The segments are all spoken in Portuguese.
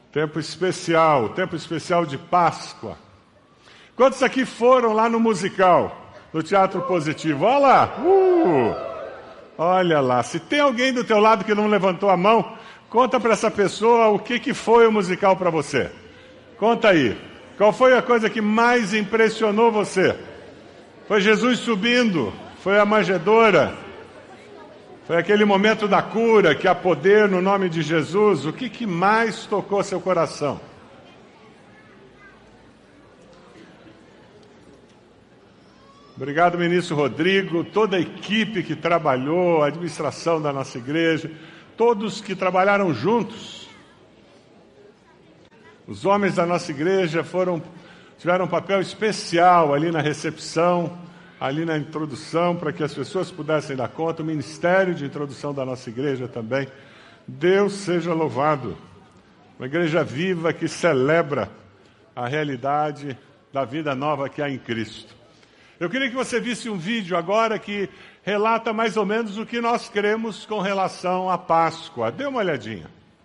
Tempo especial de Páscoa. Quantos aqui foram lá no musical, no Teatro Positivo? Olha lá! Olha lá, se tem alguém do teu lado que não levantou a mão, conta para essa pessoa o que foi o musical para você. Conta aí, qual foi a coisa que mais impressionou você? Foi Jesus subindo? Foi a manjedoura? Foi aquele momento da cura, que há poder no nome de Jesus? O que mais tocou seu coração? Obrigado, ministro Rodrigo, toda a equipe que trabalhou, a administração da nossa igreja, todos que trabalharam juntos. Os homens da nossa igreja tiveram um papel especial ali na recepção, ali na introdução, para que as pessoas pudessem dar conta, o ministério de introdução da nossa igreja também. Deus seja louvado. Uma igreja viva que celebra a realidade da vida nova que há em Cristo. Eu queria que você visse um vídeo agora que relata mais ou menos o que nós cremos com relação à Páscoa. Dê uma olhadinha.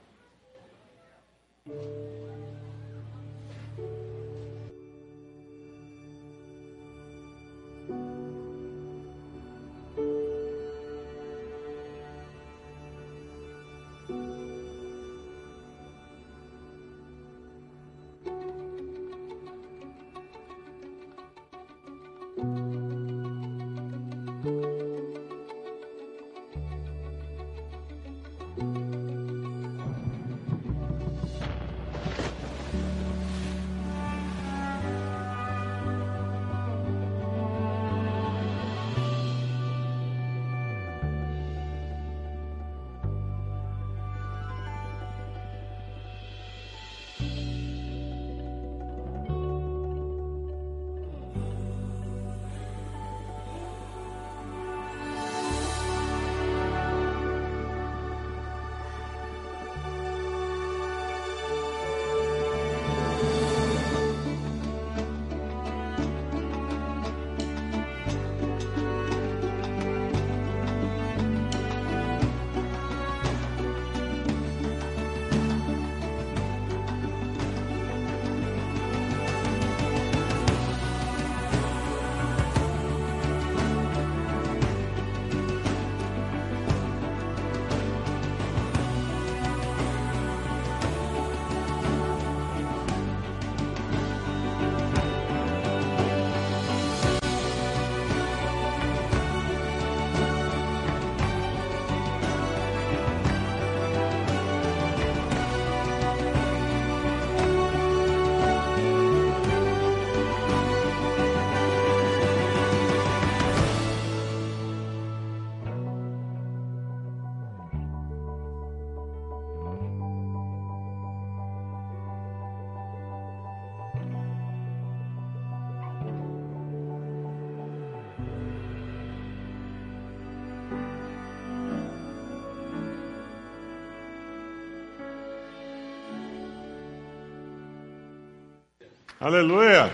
Aleluia!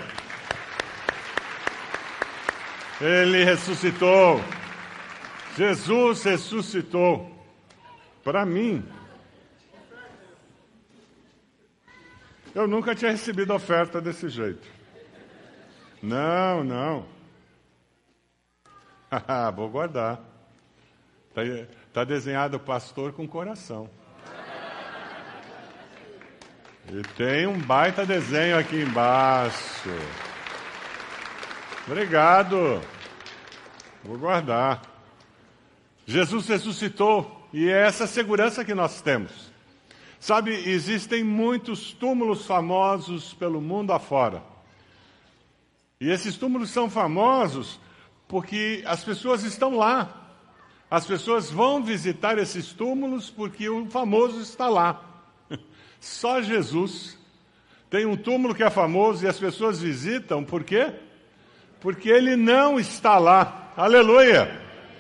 Ele ressuscitou. Jesus ressuscitou. Para mim. Eu nunca tinha recebido oferta desse jeito. Não. Vou guardar. Tá desenhado o pastor com coração. E tem um baita desenho aqui embaixo. Obrigado. Vou guardar. Jesus ressuscitou e é essa segurança que nós temos. Sabe, existem muitos túmulos famosos pelo mundo afora. E esses túmulos são famosos porque as pessoas estão lá. As pessoas vão visitar esses túmulos porque o famoso está lá. Só Jesus tem um túmulo que é famoso e as pessoas visitam, por quê? Porque ele não está lá. Aleluia!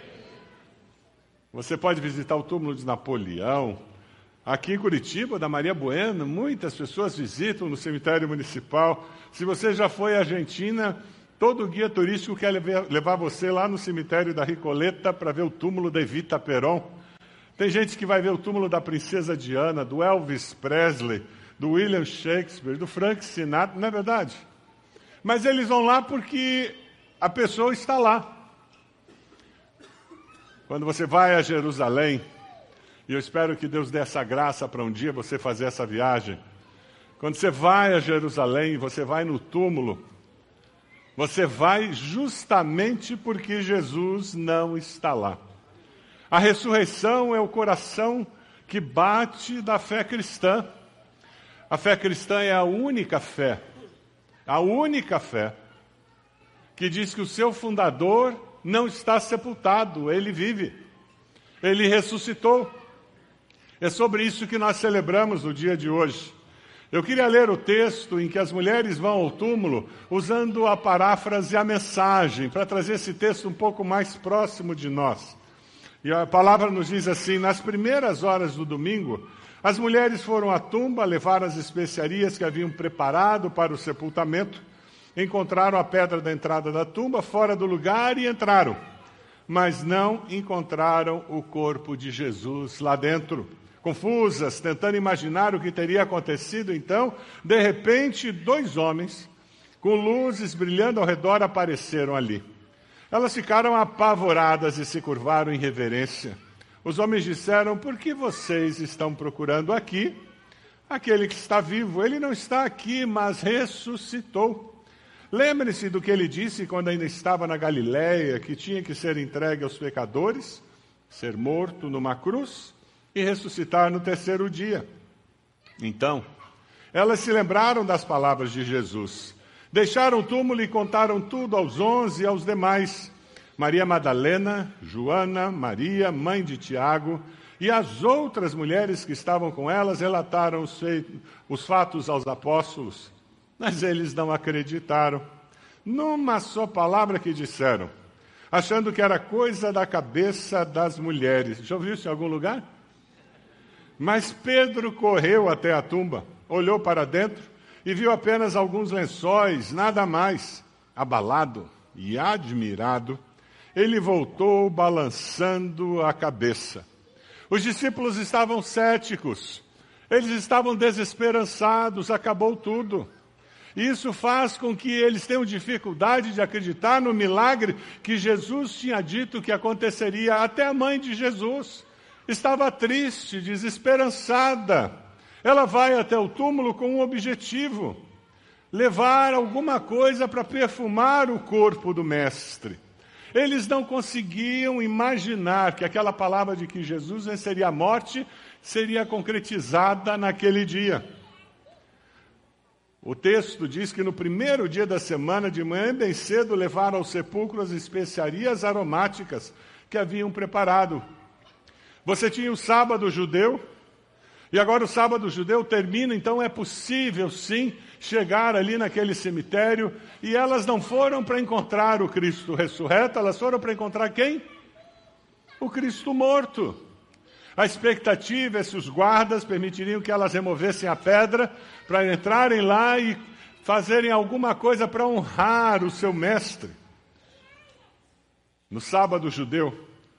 Você pode visitar o túmulo de Napoleão. Aqui em Curitiba, da Maria Bueno, muitas pessoas visitam no cemitério municipal. Se você já foi à Argentina, todo guia turístico quer levar você lá no cemitério da Recoleta para ver o túmulo da Evita Peron. Tem gente que vai ver o túmulo da princesa Diana, do Elvis Presley, do William Shakespeare, do Frank Sinatra, não é verdade? Mas eles vão lá porque a pessoa está lá. Quando você vai a Jerusalém, e eu espero que Deus dê essa graça para um dia você fazer essa viagem. Quando você vai a Jerusalém, você vai no túmulo, você vai justamente porque Jesus não está lá. A ressurreição é o coração que bate da fé cristã. A fé cristã é a única fé que diz que o seu fundador não está sepultado, ele vive, ele ressuscitou. É sobre isso que nós celebramos no dia de hoje. Eu queria ler o texto em que as mulheres vão ao túmulo, usando a paráfrase e a mensagem, para trazer esse texto um pouco mais próximo de nós. E a palavra nos diz assim: nas primeiras horas do domingo, as mulheres foram à tumba, levaram as especiarias que haviam preparado para o sepultamento, encontraram a pedra da entrada da tumba fora do lugar e entraram, mas não encontraram o corpo de Jesus lá dentro. Confusas, tentando imaginar o que teria acontecido, então, de repente, 2 homens, com luzes brilhando ao redor, apareceram ali. Elas ficaram apavoradas e se curvaram em reverência. Os homens disseram: por que vocês estão procurando aqui aquele que está vivo? Ele não está aqui, mas ressuscitou. Lembre-se do que ele disse quando ainda estava na Galileia, que tinha que ser entregue aos pecadores, ser morto numa cruz e ressuscitar no 3º dia. Então, elas se lembraram das palavras de Jesus. Deixaram o túmulo e contaram tudo aos 11 e aos demais. Maria Madalena, Joana, Maria, mãe de Tiago, e as outras mulheres que estavam com elas relataram os fatos aos apóstolos. Mas eles não acreditaram numa só palavra que disseram, achando que era coisa da cabeça das mulheres. Já ouviu isso em algum lugar? Mas Pedro correu até a tumba, olhou para dentro e viu apenas alguns lençóis, nada mais. Abalado e admirado, ele voltou balançando a cabeça. Os discípulos estavam céticos, eles estavam desesperançados, acabou tudo. Isso faz com que eles tenham dificuldade de acreditar no milagre que Jesus tinha dito que aconteceria. Até a mãe de Jesus estava triste, desesperançada. Ela vai até o túmulo com um objetivo: levar alguma coisa para perfumar o corpo do Mestre. Eles não conseguiam imaginar que aquela palavra de que Jesus venceria a morte seria concretizada naquele dia. O texto diz que no primeiro dia da semana, de manhã bem cedo, levaram ao sepulcro as especiarias aromáticas que haviam preparado. Você tinha o sábado judeu, e agora o sábado judeu termina, então é possível sim chegar ali naquele cemitério, e elas não foram para encontrar o Cristo ressurreto, elas foram para encontrar quem? O Cristo morto. A expectativa é se os guardas permitiriam que elas removessem a pedra para entrarem lá e fazerem alguma coisa para honrar o seu mestre. No sábado judeu,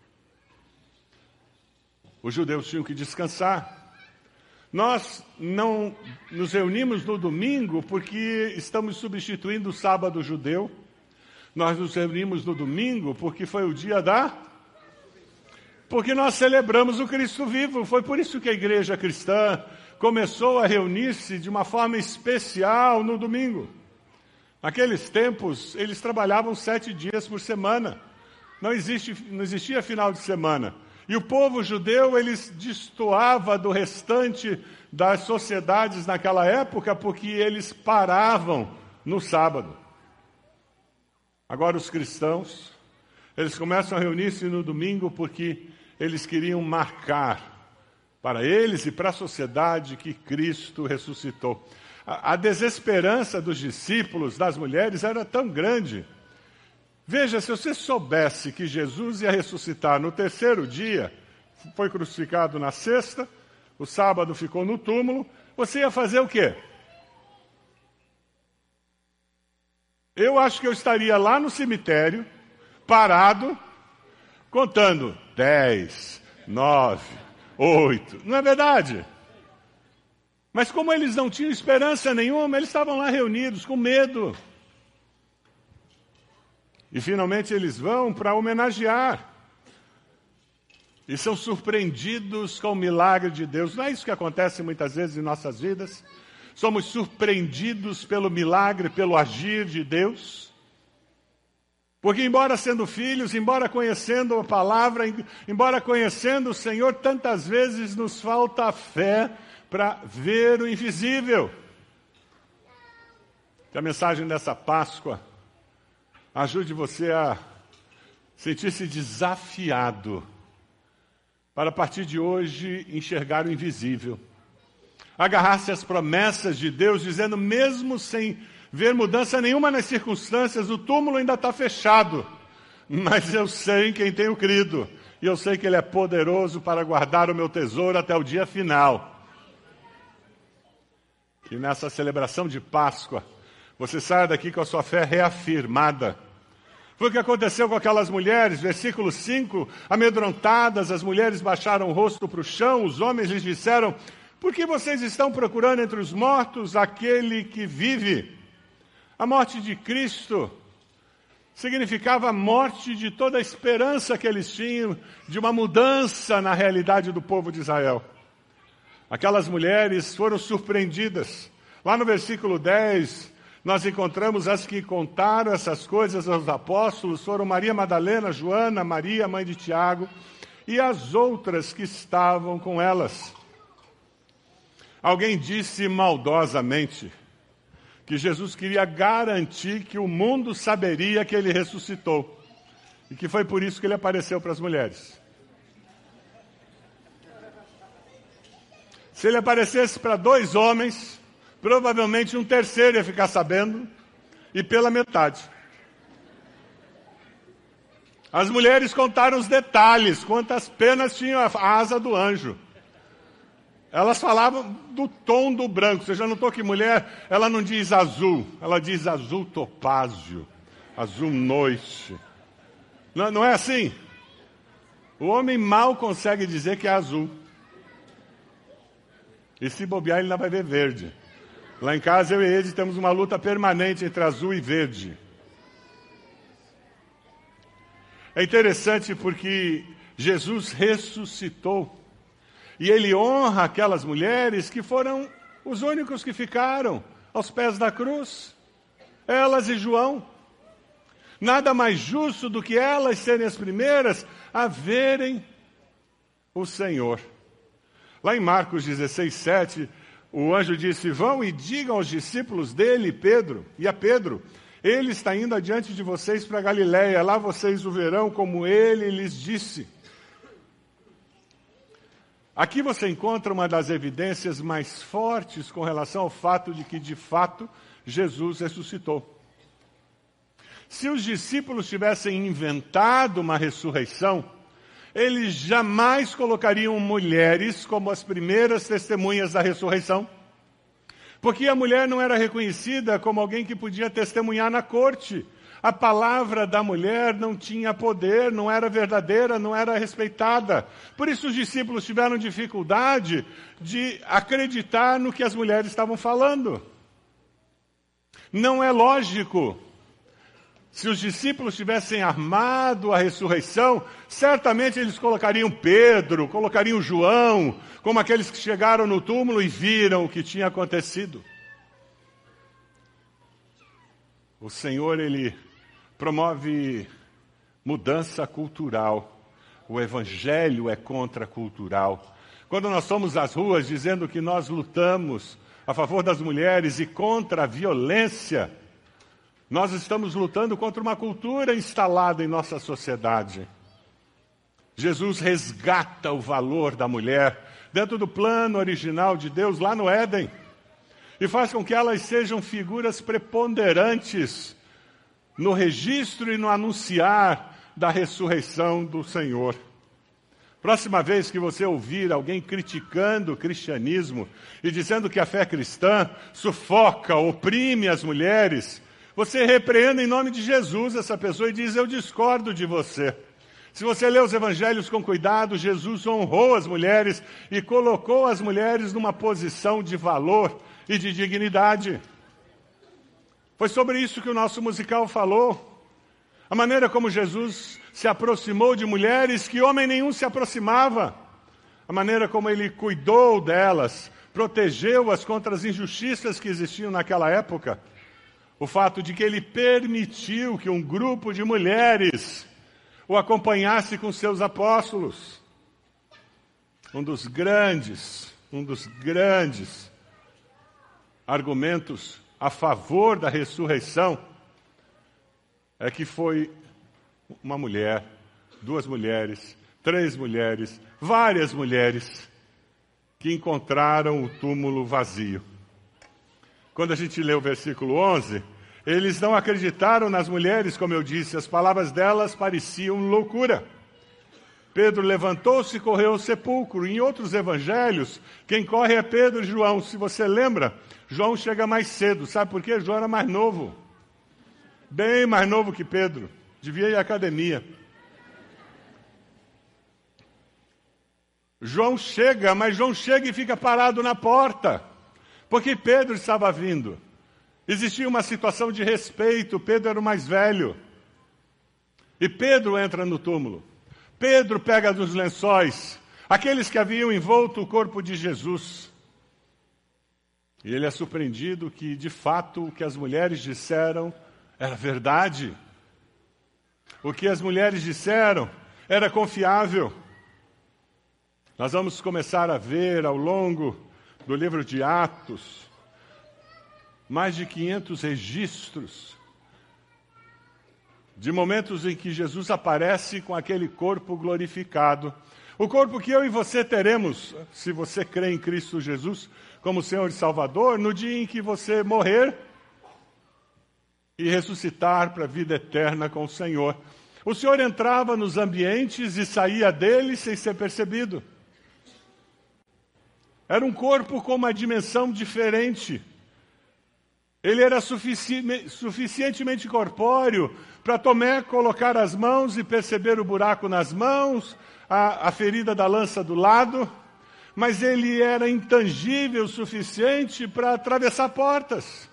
os judeus tinham que descansar. Nós não nos reunimos no domingo porque estamos substituindo o sábado judeu. Nós nos reunimos no domingo porque foi o dia porque nós celebramos o Cristo vivo. Foi por isso que a igreja cristã começou a reunir-se de uma forma especial no domingo. Naqueles tempos, eles trabalhavam 7 dias por semana. Não existia final de semana. E o povo judeu, eles destoava do restante das sociedades naquela época, porque eles paravam no sábado. Agora os cristãos, eles começam a reunir-se no domingo porque eles queriam marcar para eles e para a sociedade que Cristo ressuscitou. A desesperança dos discípulos, das mulheres, era tão grande. Veja, se você soubesse que Jesus ia ressuscitar no 3º dia, foi crucificado na sexta, o sábado ficou no túmulo, você ia fazer o quê? Eu acho que eu estaria lá no cemitério, parado, contando 10, 9, 8. Não é verdade? Mas como eles não tinham esperança nenhuma, eles estavam lá reunidos com medo. E finalmente eles vão para homenagear. E são surpreendidos com o milagre de Deus. Não é isso que acontece muitas vezes em nossas vidas? Somos surpreendidos pelo milagre, pelo agir de Deus. Porque embora sendo filhos, embora conhecendo a palavra, embora conhecendo o Senhor, tantas vezes nos falta a fé para ver o invisível. Que a mensagem dessa Páscoa ajude você a sentir-se desafiado para, a partir de hoje, enxergar o invisível. Agarrar-se às promessas de Deus, dizendo, mesmo sem ver mudança nenhuma nas circunstâncias, o túmulo ainda está fechado. Mas eu sei em quem tenho crido. E eu sei que Ele é poderoso para guardar o meu tesouro até o dia final. Que nessa celebração de Páscoa, você saia daqui com a sua fé reafirmada. Foi o que aconteceu com aquelas mulheres, versículo 5, amedrontadas, as mulheres baixaram o rosto para o chão, os homens lhes disseram, por que vocês estão procurando entre os mortos aquele que vive? A morte de Cristo significava a morte de toda a esperança que eles tinham de uma mudança na realidade do povo de Israel. Aquelas mulheres foram surpreendidas. Lá no versículo 10, nós encontramos as que contaram essas coisas aos apóstolos, foram Maria Madalena, Joana, Maria, mãe de Tiago, e as outras que estavam com elas. Alguém disse maldosamente que Jesus queria garantir que o mundo saberia que Ele ressuscitou, e que foi por isso que Ele apareceu para as mulheres. Se Ele aparecesse para 2 homens, provavelmente um terceiro ia ficar sabendo, e pela metade. As mulheres contaram os detalhes, quantas penas tinha a asa do anjo. Elas falavam do tom do branco. Você já notou que mulher, ela não diz azul, ela diz azul topázio, azul noite. Não é assim? O homem mal consegue dizer que é azul. E se bobear, ele ainda vai ver verde. Lá em casa, eu e Ed temos uma luta permanente entre azul e verde. É interessante porque Jesus ressuscitou. E Ele honra aquelas mulheres que foram os únicos que ficaram aos pés da cruz. Elas e João. Nada mais justo do que elas serem as primeiras a verem o Senhor. Lá em Marcos 16, 7... o anjo disse, vão e digam aos discípulos dele, Pedro, e a Pedro, ele está indo adiante de vocês para Galiléia, lá vocês o verão como ele lhes disse. Aqui você encontra uma das evidências mais fortes com relação ao fato de que, de fato, Jesus ressuscitou. Se os discípulos tivessem inventado uma ressurreição, eles jamais colocariam mulheres como as primeiras testemunhas da ressurreição, porque a mulher não era reconhecida como alguém que podia testemunhar na corte. A palavra da mulher não tinha poder, não era verdadeira, não era respeitada. Por isso os discípulos tiveram dificuldade de acreditar no que as mulheres estavam falando. Não é lógico. Se os discípulos tivessem armado a ressurreição, certamente eles colocariam Pedro, colocariam João, como aqueles que chegaram no túmulo e viram o que tinha acontecido. O Senhor, Ele promove mudança cultural. O Evangelho é contracultural. Quando nós somos às ruas dizendo que nós lutamos a favor das mulheres e contra a violência, nós estamos lutando contra uma cultura instalada em nossa sociedade. Jesus resgata o valor da mulher dentro do plano original de Deus lá no Éden e faz com que elas sejam figuras preponderantes no registro e no anunciar da ressurreição do Senhor. Próxima vez que você ouvir alguém criticando o cristianismo e dizendo que a fé cristã sufoca, oprime as mulheres, você repreenda em nome de Jesus essa pessoa e diz, eu discordo de você. Se você lê os evangelhos com cuidado, Jesus honrou as mulheres e colocou as mulheres numa posição de valor e de dignidade. Foi sobre isso que o nosso musical falou. A maneira como Jesus se aproximou de mulheres que homem nenhum se aproximava. A maneira como ele cuidou delas, protegeu-as contra as injustiças que existiam naquela época. O fato de que ele permitiu que um grupo de mulheres o acompanhasse com seus apóstolos. Um dos grandes argumentos a favor da ressurreição é que foi uma mulher, 2 mulheres, 3 mulheres, várias mulheres que encontraram o túmulo vazio. Quando a gente lê o versículo 11, eles não acreditaram nas mulheres, como eu disse, as palavras delas pareciam loucura. Pedro levantou-se e correu ao sepulcro. Em outros evangelhos, quem corre é Pedro e João. Se você lembra, João chega mais cedo. Sabe por quê? João era mais novo. Bem mais novo que Pedro. Devia ir à academia. João chega, mas João chega e fica parado na porta, porque Pedro estava vindo. Existia uma situação de respeito, Pedro era o mais velho. E Pedro entra no túmulo. Pedro pega dos lençóis, aqueles que haviam envolto o corpo de Jesus. E ele é surpreendido que, de fato, o que as mulheres disseram era verdade. O que as mulheres disseram era confiável. Nós vamos começar a ver ao longo do livro de Atos mais de 500 registros de momentos em que Jesus aparece com aquele corpo glorificado. O corpo que eu e você teremos, se você crê em Cristo Jesus como Senhor e Salvador, no dia em que você morrer e ressuscitar para a vida eterna com o Senhor. O Senhor entrava nos ambientes e saía deles sem ser percebido. Era um corpo com uma dimensão diferente. Ele era suficientemente corpóreo para Tomé colocar as mãos e perceber o buraco nas mãos, a ferida da lança do lado, mas ele era intangível o suficiente para atravessar portas.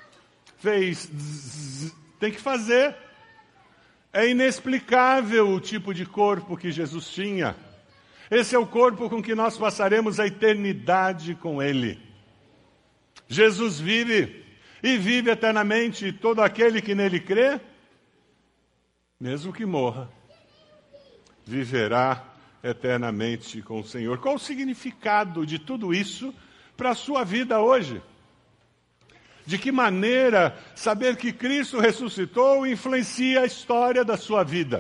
Tem que fazer. É inexplicável o tipo de corpo que Jesus tinha. Esse é o corpo com que nós passaremos a eternidade com Ele. Jesus vive, e vive eternamente. Todo aquele que nele crê, mesmo que morra, viverá eternamente com o Senhor. Qual o significado de tudo isso para a sua vida hoje? De que maneira saber que Cristo ressuscitou influencia a história da sua vida?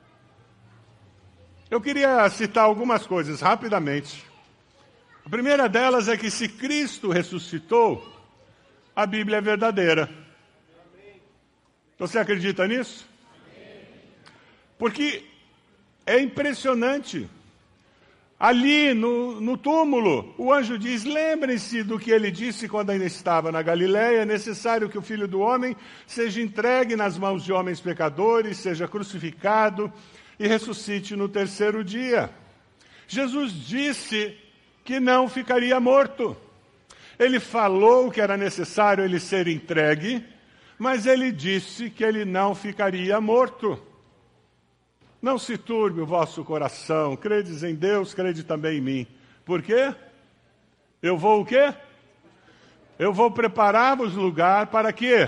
Eu queria citar algumas coisas rapidamente. A primeira delas é que se Cristo ressuscitou, a Bíblia é verdadeira. Você acredita nisso? Porque é impressionante. Ali no túmulo, o anjo diz, lembrem-se do que ele disse quando ainda estava na Galileia, é necessário que o Filho do Homem seja entregue nas mãos de homens pecadores, seja crucificado e ressuscite no terceiro dia. Jesus disse que não ficaria morto. Ele falou que era necessário ele ser entregue, mas ele disse que ele não ficaria morto. Não se turbe o vosso coração, credes em Deus, crede também em mim. Por quê? Eu vou o quê? Eu vou preparar-vos lugar para quê?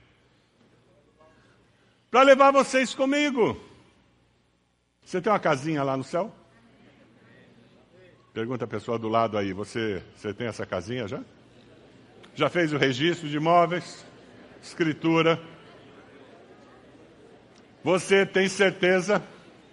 Para levar vocês comigo. Você tem uma casinha lá no céu? Pergunta a pessoa do lado aí, você tem essa casinha já? Já fez o registro de imóveis? Escritura? Você tem certeza?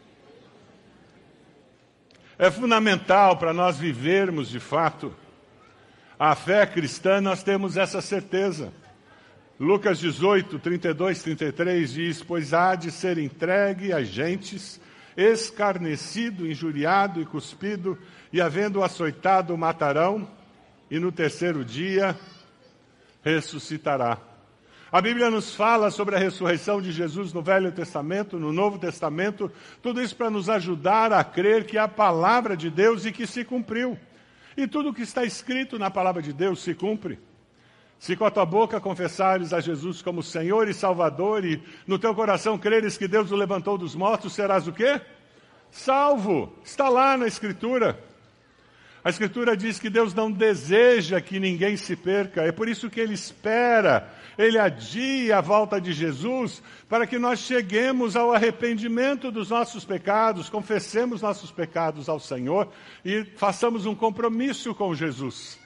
É fundamental para nós vivermos de fato a fé cristã, nós temos essa certeza. Lucas 18, 32, 33 diz, pois há de ser entregue a gentes, escarnecido, injuriado e cuspido, e havendo açoitado o matarão, e no terceiro dia ressuscitará. A Bíblia nos fala sobre a ressurreição de Jesus no Velho Testamento, no Novo Testamento, tudo isso para nos ajudar a crer que é a palavra de Deus e que se cumpriu. E tudo o que está escrito na palavra de Deus se cumpre. Se com a tua boca confessares a Jesus como Senhor e Salvador e no teu coração creres que Deus o levantou dos mortos, serás o quê? Salvo. Está lá na Escritura. A Escritura diz que Deus não deseja que ninguém se perca. É por isso que Ele espera, Ele adia a volta de Jesus para que nós cheguemos ao arrependimento dos nossos pecados, confessemos nossos pecados ao Senhor e façamos um compromisso com Jesus.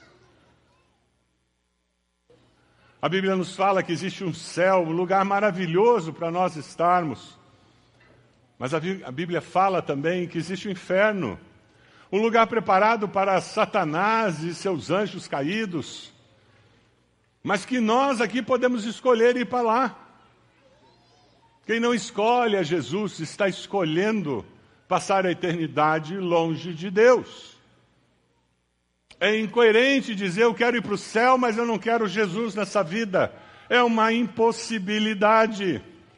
A Bíblia nos fala que existe um céu, um lugar maravilhoso para nós estarmos. Mas a Bíblia fala também que existe o inferno, um lugar preparado para Satanás e seus anjos caídos, mas que nós aqui podemos escolher ir para lá. Quem não escolhe a Jesus está escolhendo passar a eternidade longe de Deus. É incoerente dizer eu quero ir para o céu, mas eu não quero Jesus nessa vida. É uma impossibilidade.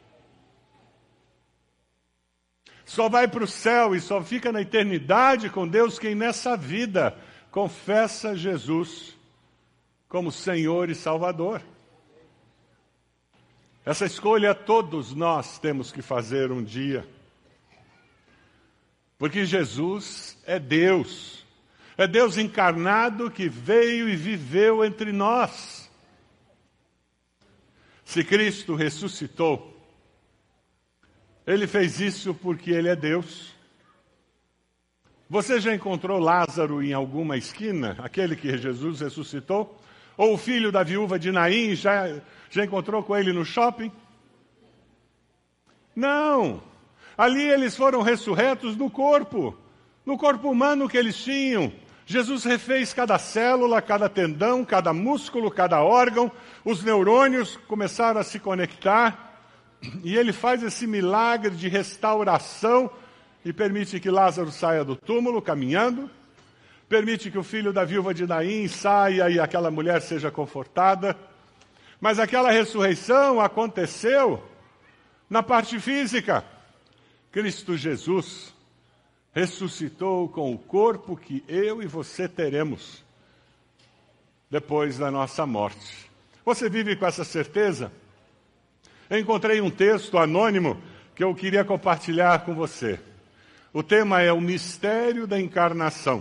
Só vai para o céu e só fica na eternidade com Deus quem nessa vida confessa Jesus como Senhor e Salvador. Essa escolha todos nós temos que fazer um dia. Porque Jesus é Deus. É Deus encarnado que veio e viveu entre nós. Se Cristo ressuscitou, Ele fez isso porque Ele é Deus. Você já encontrou Lázaro em alguma esquina, aquele que Jesus ressuscitou? Ou o filho da viúva de Naim já encontrou com ele no shopping? Não! Ali eles foram ressurretos no corpo humano que eles tinham. Jesus refez cada célula, cada tendão, cada músculo, cada órgão. Os neurônios começaram a se conectar. E Ele faz esse milagre de restauração e permite que Lázaro saia do túmulo caminhando. Permite que o filho da viúva de Naim saia e aquela mulher seja confortada. Mas aquela ressurreição aconteceu na parte física. Cristo Jesus ressuscitou com o corpo que eu e você teremos depois da nossa morte. Você vive com essa certeza? Eu encontrei um texto anônimo que eu queria compartilhar com você. O tema é o mistério da encarnação.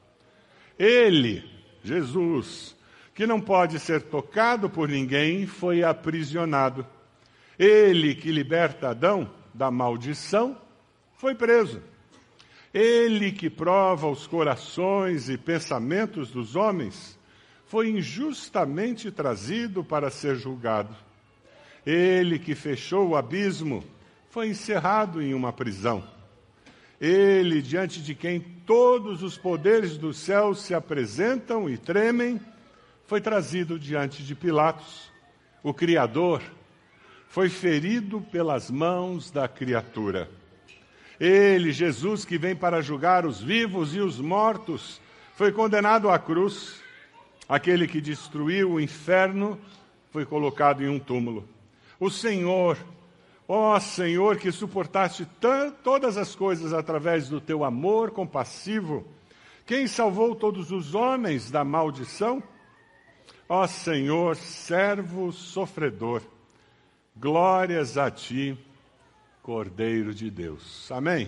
Ele, Jesus, que não pode ser tocado por ninguém, foi aprisionado. Ele que liberta Adão da maldição, foi preso. Ele que prova os corações e pensamentos dos homens, foi injustamente trazido para ser julgado. Ele que fechou o abismo, foi encerrado em uma prisão. Ele, diante de quem todos os poderes do céu se apresentam e tremem, foi trazido diante de Pilatos. O Criador foi ferido pelas mãos da criatura. Ele, Jesus, que vem para julgar os vivos e os mortos, foi condenado à cruz. Aquele que destruiu o inferno foi colocado em um túmulo. O Senhor, ó Senhor, que suportaste todas as coisas através do teu amor compassivo, quem salvou todos os homens da maldição? Ó Senhor, servo sofredor, glórias a ti, Cordeiro de Deus. Amém?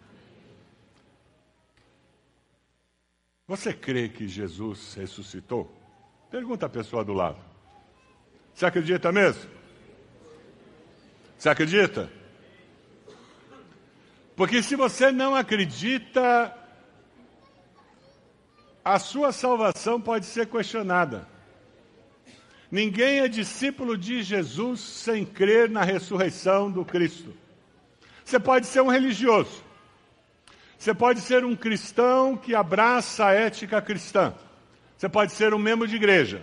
Você crê que Jesus ressuscitou? Pergunta a pessoa do lado. Você acredita mesmo? Você acredita? Porque se você não acredita, a sua salvação pode ser questionada. Ninguém é discípulo de Jesus sem crer na ressurreição do Cristo. Você pode ser um religioso. Você pode ser um cristão que abraça a ética cristã. Você pode ser um membro de igreja.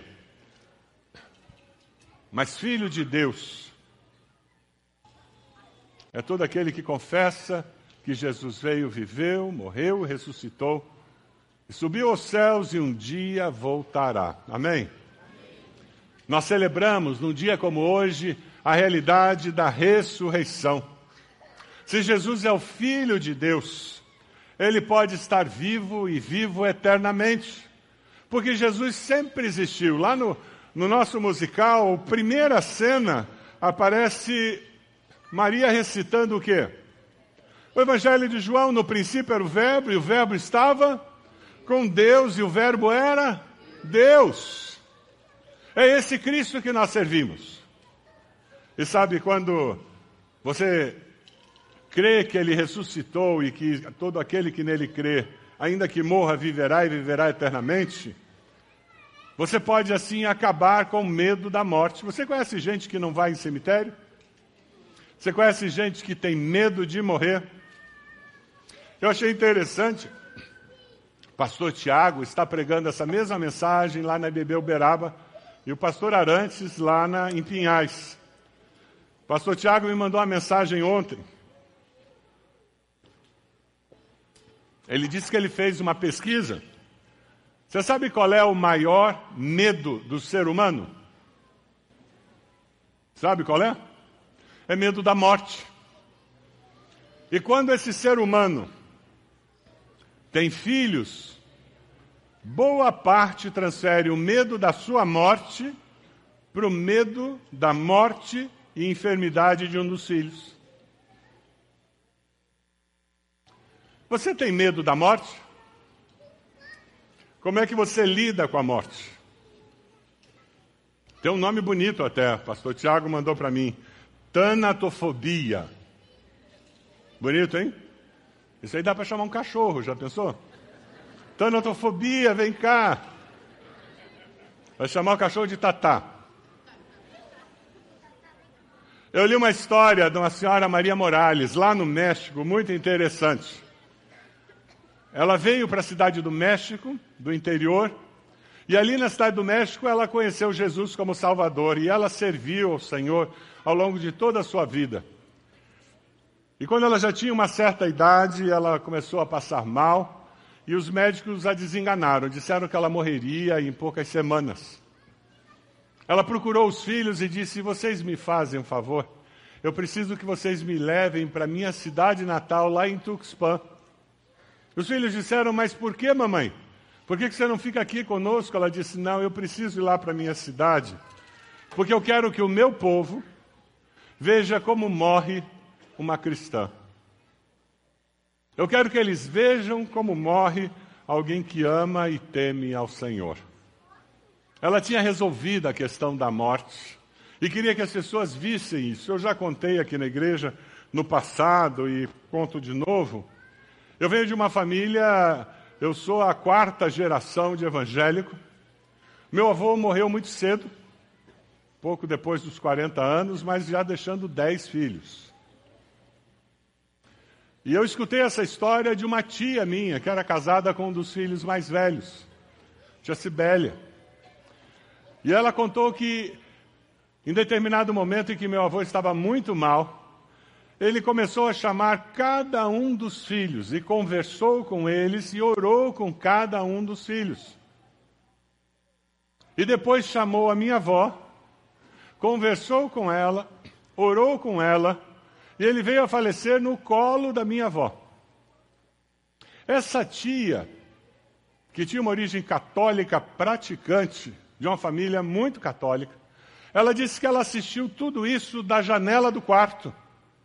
Mas filho de Deus é todo aquele que confessa que Jesus veio, viveu, morreu, ressuscitou e subiu aos céus e um dia voltará. Amém? Nós celebramos, num dia como hoje, a realidade da ressurreição. Se Jesus é o Filho de Deus, Ele pode estar vivo e vivo eternamente. Porque Jesus sempre existiu. Lá no nosso musical, a primeira cena, aparece Maria recitando o quê? O Evangelho de João, no princípio era o Verbo, e o Verbo estava com Deus, e o Verbo era Deus. É esse Cristo que nós servimos. E sabe, quando você crê que Ele ressuscitou e que todo aquele que nele crê, ainda que morra, viverá e viverá eternamente, você pode assim acabar com o medo da morte. Você conhece gente que não vai em cemitério? Você conhece gente que tem medo de morrer? Eu achei interessante, o pastor Tiago está pregando essa mesma mensagem lá na IBB Uberaba, e o pastor Arantes lá em Pinhais. O pastor Tiago me mandou uma mensagem ontem. Ele disse que ele fez uma pesquisa. Você sabe qual é o maior medo do ser humano? Sabe qual é? É medo da morte. E quando esse ser humano tem filhos, boa parte transfere o medo da sua morte para o medo da morte e enfermidade de um dos filhos. Você tem medo da morte? Como é que você lida com a morte? Tem um nome bonito até, o pastor Tiago mandou para mim. Tanatofobia. Bonito, hein? Isso aí dá para chamar um cachorro, já pensou? Tanatofobia, vem cá. Vai chamar o cachorro de Tatá. Eu li uma história de uma senhora Maria Morales, lá no México, muito interessante. Ela veio para a cidade do México, do interior, e ali na cidade do México ela conheceu Jesus como Salvador, e ela serviu ao Senhor ao longo de toda a sua vida. E quando ela já tinha uma certa idade, ela começou a passar mal, e os médicos a desenganaram, disseram que ela morreria em poucas semanas. Ela procurou os filhos e disse: vocês me fazem um favor? Eu preciso que vocês me levem para minha cidade natal, lá em Tuxpan. Os filhos disseram: mas por que, mamãe? Por que você não fica aqui conosco? Ela disse: não, eu preciso ir lá para minha cidade, porque eu quero que o meu povo veja como morre uma cristã. Eu quero que eles vejam como morre alguém que ama e teme ao Senhor. Ela tinha resolvido a questão da morte e queria que as pessoas vissem isso. Eu já contei aqui na igreja no passado e conto de novo. Eu venho de uma família, eu sou a 4ª geração de evangélico. Meu avô morreu muito cedo, pouco depois dos 40 anos, mas já deixando 10 filhos. E eu escutei essa história de uma tia minha, que era casada com um dos filhos mais velhos, tia Cibélia. E ela contou que, em determinado momento em que meu avô estava muito mal, ele começou a chamar cada um dos filhos e conversou com eles e orou com cada um dos filhos. E depois chamou a minha avó, conversou com ela, orou com ela, e ele veio a falecer no colo da minha avó. Essa tia, que tinha uma origem católica praticante, de uma família muito católica, ela disse que ela assistiu tudo isso da janela do quarto.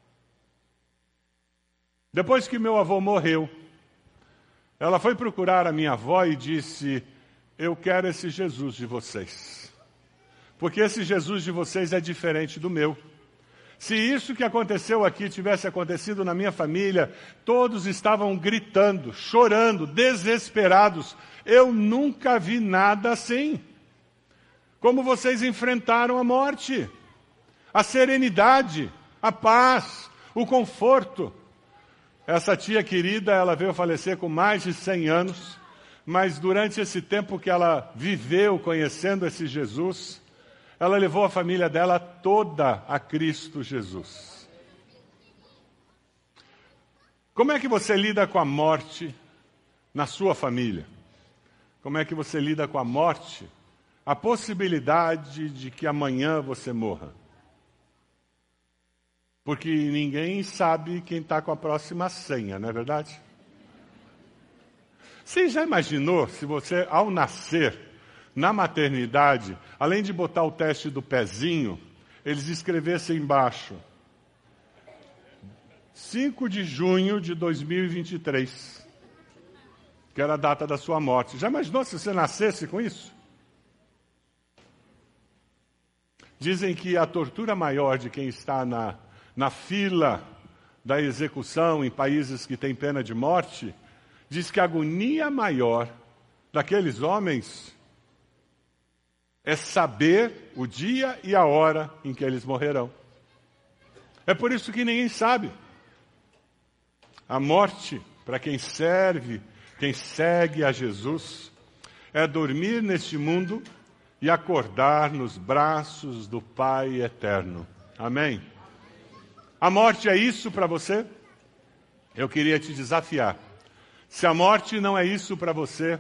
Depois que meu avô morreu, ela foi procurar a minha avó e disse: eu quero esse Jesus de vocês, porque esse Jesus de vocês é diferente do meu. Se isso que aconteceu aqui tivesse acontecido na minha família, todos estavam gritando, chorando, desesperados. Eu nunca vi nada assim. Como vocês enfrentaram a morte, a serenidade, a paz, o conforto. Essa tia querida, ela veio falecer com mais de 100 anos, mas durante esse tempo que ela viveu conhecendo esse Jesus, ela levou a família dela toda a Cristo Jesus. Como é que você lida com a morte na sua família? Como é que você lida com a morte a possibilidade de que amanhã você morra. Porque ninguém sabe quem está com a próxima senha, não é verdade? Você já imaginou se você, ao nascer, na maternidade, além de botar o teste do pezinho, eles escrevessem embaixo: 5 de junho de 2023, que era a data da sua morte. Já imaginou se você nascesse com isso? Dizem que a tortura maior de quem está na fila da execução em países que têm pena de morte, diz que a agonia maior daqueles homens é saber o dia e a hora em que eles morrerão. É por isso que ninguém sabe. A morte, para quem serve, quem segue a Jesus, é dormir neste mundo e acordar nos braços do Pai eterno. Amém? A morte é isso para você? Eu queria te desafiar. Se a morte não é isso para você,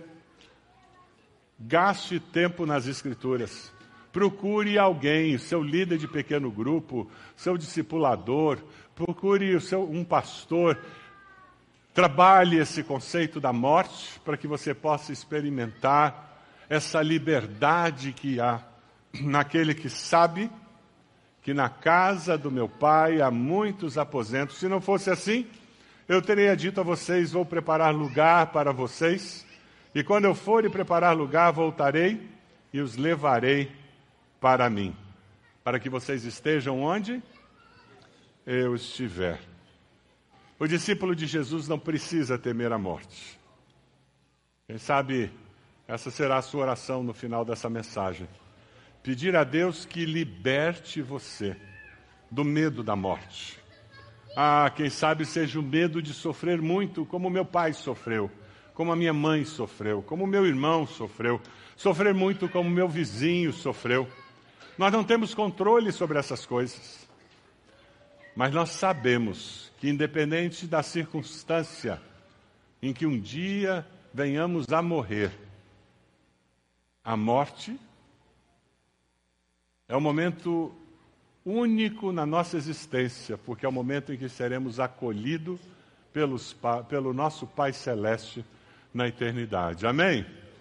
gaste tempo nas Escrituras. Procure alguém, o seu líder de pequeno grupo, seu discipulador, procure um pastor. Trabalhe esse conceito da morte para que você possa experimentar essa liberdade que há naquele que sabe que na casa do meu Pai há muitos aposentos. Se não fosse assim, eu teria dito a vocês: vou preparar lugar para vocês, e quando eu for e preparar lugar, voltarei e os levarei para mim, para que vocês estejam onde eu estiver. O discípulo de Jesus não precisa temer a morte. Quem sabe essa será a sua oração no final dessa mensagem. Pedir a Deus que liberte você do medo da morte. Quem sabe seja o medo de sofrer muito, como meu pai sofreu, como a minha mãe sofreu, como meu irmão sofreu, sofrer muito como meu vizinho sofreu. Nós não temos controle sobre essas coisas, mas nós sabemos que, independente da circunstância em que um dia venhamos a morrer, a morte é um momento único na nossa existência, porque é o momento em que seremos acolhidos pelo nosso Pai Celeste na eternidade. Amém?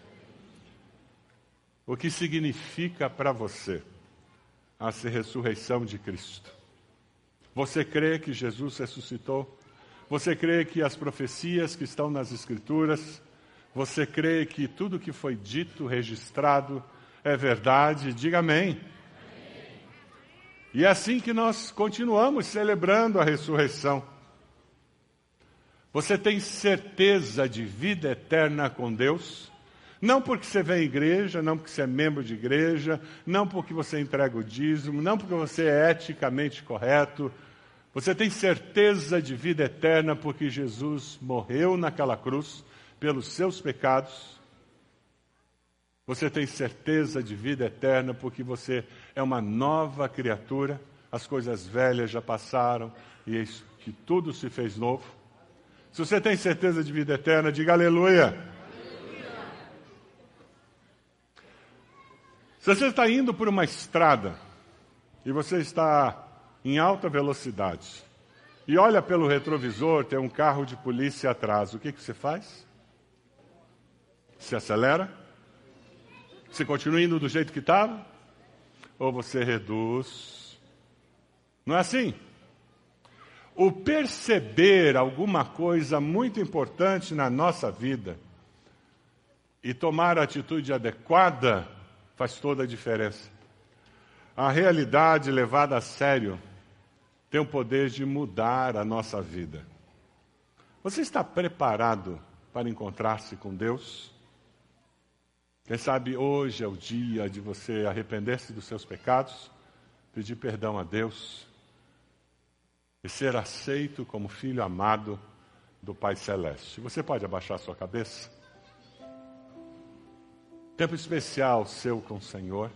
O que significa para você a ressurreição de Cristo? Você crê que Jesus ressuscitou? Você crê que as profecias que estão nas Escrituras, você crê que tudo que foi dito, registrado, é verdade? Diga amém. E é assim que nós continuamos celebrando a ressurreição. Você tem certeza de vida eterna com Deus? Não porque você vem à igreja, não porque você é membro de igreja, não porque você entrega o dízimo, não porque você é eticamente correto. Você tem certeza de vida eterna porque Jesus morreu naquela cruz pelos seus pecados. Você tem certeza de vida eterna porque você é uma nova criatura. As coisas velhas já passaram e eis que tudo se fez novo. Se você tem certeza de vida eterna, diga aleluia. Aleluia. Se você está indo por uma estrada e você está em alta velocidade e olha pelo retrovisor, tem um carro de polícia atrás, o que você faz? Se acelera? Você continua indo do jeito que estava? Ou você reduz? Não é assim? O perceber alguma coisa muito importante na nossa vida e tomar a atitude adequada faz toda a diferença. A realidade levada a sério tem o poder de mudar a nossa vida. Você está preparado para encontrar-se com Deus? Quem sabe hoje é o dia de você arrepender-se dos seus pecados, pedir perdão a Deus e ser aceito como filho amado do Pai Celeste. Você pode abaixar sua cabeça? Tempo especial seu com o Senhor.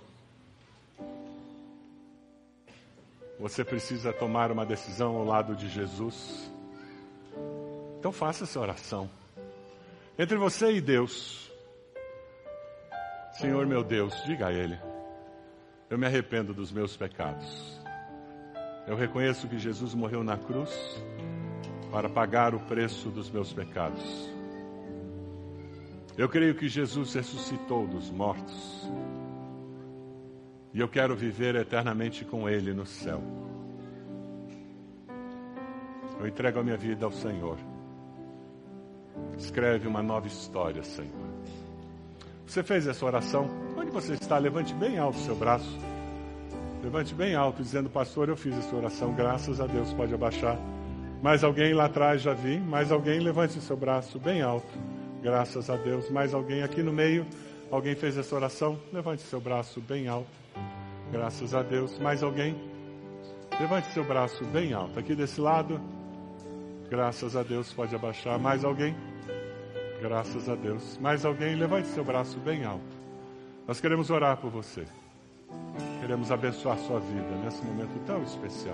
Você precisa tomar uma decisão ao lado de Jesus. Então faça essa oração. Entre você e Deus, Senhor meu Deus, diga a Ele: eu me arrependo dos meus pecados. Eu reconheço que Jesus morreu na cruz para pagar o preço dos meus pecados. Eu creio que Jesus ressuscitou dos mortos. E eu quero viver eternamente com Ele no céu. Eu entrego a minha vida ao Senhor. Escreve uma nova história, Senhor. Você fez essa oração? Onde você está? Levante bem alto o seu braço. Levante bem alto, dizendo: pastor, eu fiz essa oração, graças a Deus. Pode abaixar. Mais alguém lá atrás, já vi. Mais alguém, levante o seu braço bem alto. Graças a Deus. Mais alguém aqui no meio? Alguém fez essa oração? Levante seu braço bem alto. Graças a Deus. Mais alguém? Levante seu braço bem alto. Aqui desse lado. Graças a Deus. Pode abaixar. Mais alguém? Graças a Deus. Mais alguém? Levante seu braço bem alto. Nós queremos orar por você. Queremos abençoar sua vida nesse momento tão especial.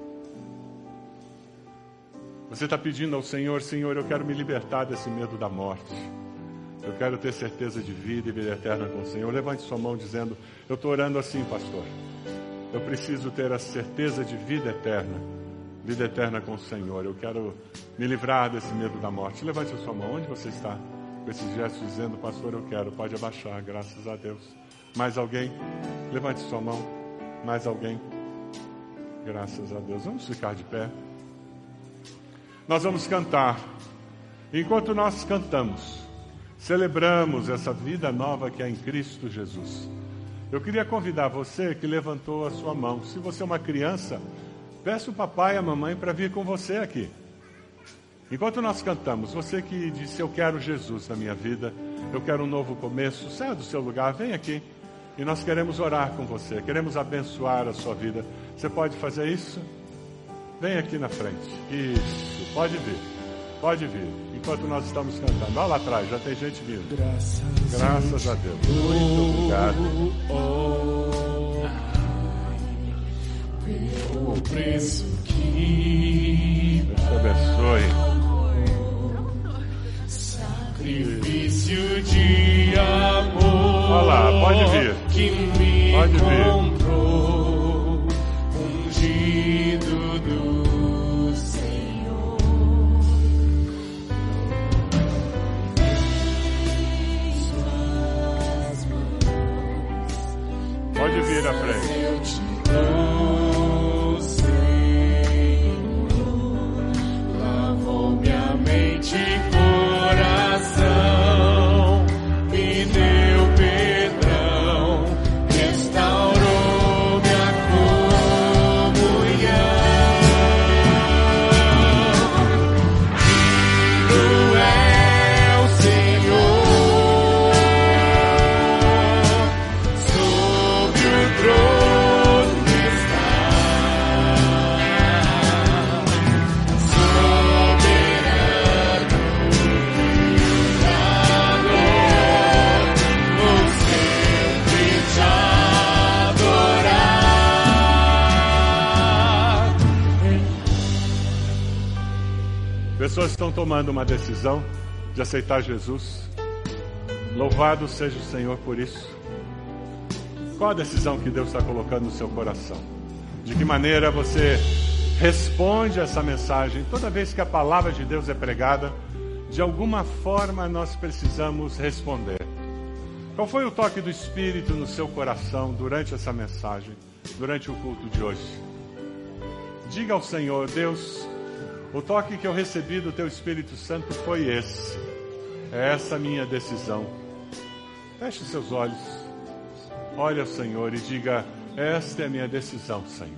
Você está pedindo ao Senhor: Senhor, eu quero me libertar desse medo da morte. Eu quero ter certeza de vida e vida eterna com o Senhor. Levante sua mão dizendo: eu estou orando assim, pastor. Eu preciso ter a certeza de vida eterna com o Senhor. Eu quero me livrar desse medo da morte. Levante a sua mão. Onde você está? Com esses gestos dizendo: pastor, eu quero. Pode abaixar, graças a Deus. Mais alguém? Levante sua mão. Mais alguém? Graças a Deus. Vamos ficar de pé. Nós vamos cantar. Enquanto nós cantamos, celebramos essa vida nova que é em Cristo Jesus. Eu queria convidar você que levantou a sua mão. Se você é uma criança, peça o papai e a mamãe para vir com você aqui. Enquanto nós cantamos, você que disse: eu quero Jesus na minha vida, eu quero um novo começo, saia do seu lugar, vem aqui. E nós queremos orar com você, queremos abençoar a sua vida. Você pode fazer isso? Vem aqui na frente. Isso, pode vir. Pode vir. Enquanto nós estamos cantando. Olha lá atrás, já tem gente vindo. Graças a Deus. Muito obrigado. O preço que Deus te abençoe. Sacrifício de amor. Olha lá, pode vir. Que me Pode vir. comprou, ungido do Senhor. Suas mãos Pode vir à frente. eu te dou, Senhor. Lavou minha mente e coração, me deu perdão, restaurou minha comunhão. Lindo é o Senhor, sobre o trono está, soberano Criador, vou sempre te adorar. Pessoas estão tomando uma decisão de aceitar Jesus. Louvado seja o Senhor por isso. Qual a decisão que Deus está colocando no seu coração? De que maneira você responde a essa mensagem? Toda vez que a palavra de Deus é pregada, de alguma forma nós precisamos responder. Qual foi o toque do Espírito no seu coração durante essa mensagem, durante o culto de hoje? Diga ao Senhor: Deus, o toque que eu recebi do Teu Espírito Santo foi esse. É essa a minha decisão. Feche seus olhos. Olhe ao Senhor e diga: esta é a minha decisão, Senhor.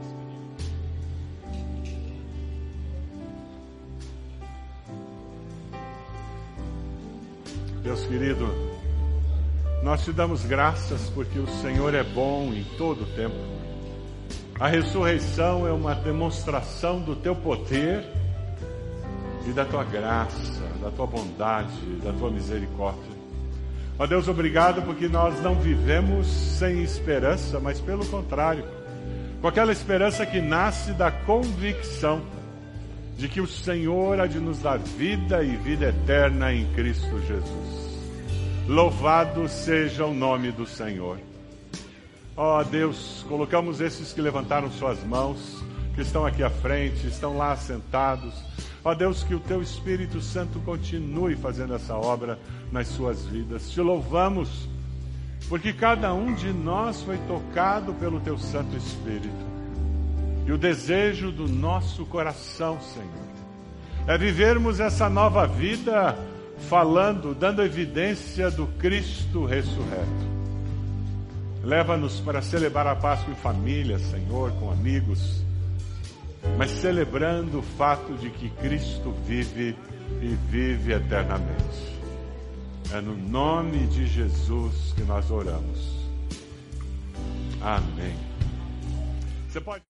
Deus querido, nós te damos graças porque o Senhor é bom em todo o tempo. A ressurreição é uma demonstração do teu poder e da tua graça, da tua bondade, da tua misericórdia. Ó Deus, obrigado porque nós não vivemos sem esperança, mas pelo contrário, com aquela esperança que nasce da convicção de que o Senhor há de nos dar vida e vida eterna em Cristo Jesus. Louvado seja o nome do Senhor. Ó Deus, colocamos esses que levantaram suas mãos, que estão aqui à frente, estão lá sentados. Ó Deus, que o Teu Espírito Santo continue fazendo essa obra nas suas vidas. Te louvamos, porque cada um de nós foi tocado pelo Teu Santo Espírito. E o desejo do nosso coração, Senhor, é vivermos essa nova vida falando, dando evidência do Cristo ressurreto. Leva-nos para celebrar a Páscoa em família, Senhor, com amigos, mas celebrando o fato de que Cristo vive e vive eternamente. É no nome de Jesus que nós oramos. Amém. Você pode...